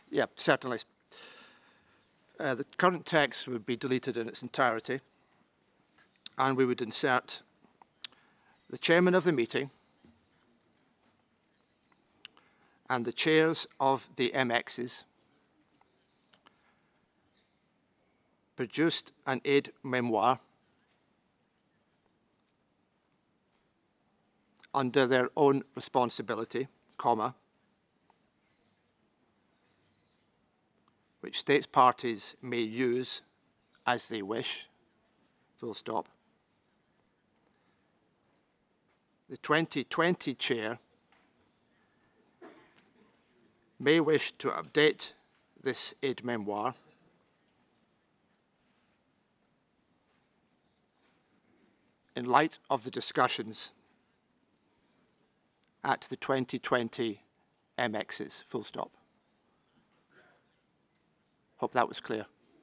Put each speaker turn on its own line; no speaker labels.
Yeah, certainly. The current text would be deleted in its entirety, and we would insert the chairman of the meeting and the chairs of the MXs produced an aide-memoire under their own responsibility, comma, which states parties may use as they wish, full stop. The 2020 chair may wish to update this aide-memoire in light of the discussions at the 2020 MXs, full stop. Hope that was clear.